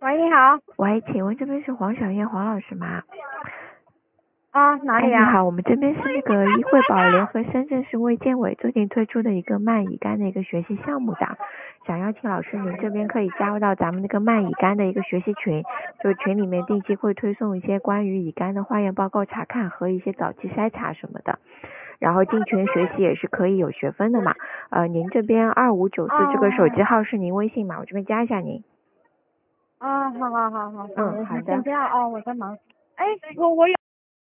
喂，你好。 喂，请问这边是黄小燕黄老师吗？ 啊，哪里呀？ 你好，我们这边是那个医惠宝联合深圳市卫健委最近推出的一个慢乙肝的一个学习项目的，想邀请老师您这边可以加入到咱们那个慢乙肝的一个学习群，就群里面定期会推送一些关于乙肝的化验报告查看和一些早期筛查什么的，然后进群学习也是可以有学分的嘛。您这边2594这个手机号是您微信吗？我这边加一下您。 好， 好的。 先不要啊，我在忙。哎，我有。